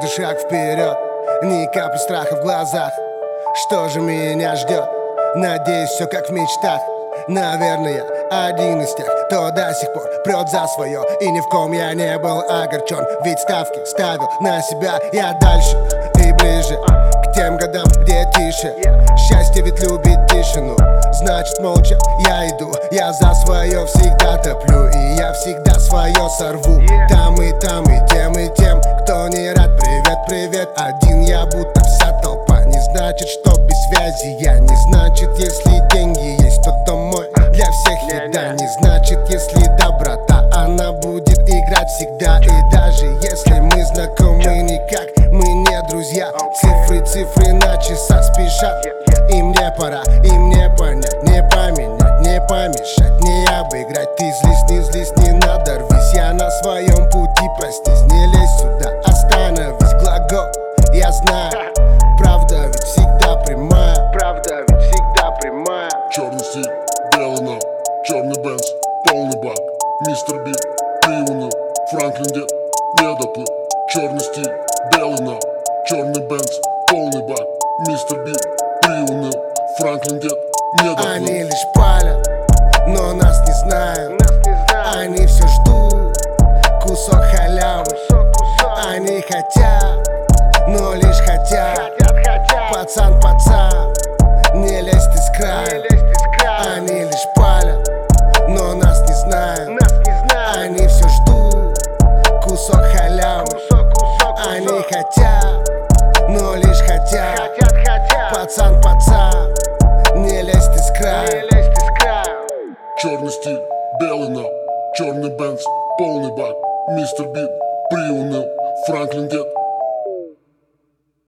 шаг вперед, ни капли страха в глазах. Что же меня ждет? Надеюсь, все как в мечтах. Наверное, один из тех, кто до сих пор прет за свое. И ни в ком я не был огорчен, ведь ставки ставил на себя. Я дальше и ближе к тем годам, где тише. Счастье ведь любит тишину, значит молча я иду. Я за свое всегда топлю, и я всегда свое сорву. Там и тем, кто не рад. Привет, привет, один я будто вся толпа. Не значит, что без связи я. Не значит, если деньги есть, то дом мой для всех еда. Не значит, если доброта, она будет играть всегда. И даже если мы знакомы никак, мы не друзья. Цифры на часах спешат, и мне пора, и мне понять, не поменять, не помешать, не обыграть. Ты злись, не надорвись, я на своем пути, простись. Не лезь сюда, остановись, глагол, я знаю. Правда ведь всегда прямая, правда ведь всегда прямая. Черный стиль, белый ног, черный Бенц, полный бак. Мистер Биг приуныл, Франклин дед не доплыл. Черный стиль, белый ног, черный Бенц, полный бак. Мистер Биг приуныл, Франклин дед не доплыл. Они лишь палят, но нас не знают. Они все ждут кусок халявы. Они хотят, но лишь хотят. Пацан, не лезь ты с края. Они лишь палят, но нас не знают. Они все ждут кусок халявы. Они хотят, но лишь хотят. Пацан, не лезь ты с края. Черный стиль, белый ног, черный Бенц, полный бак. Мистер Биг приуныл, Франклин дед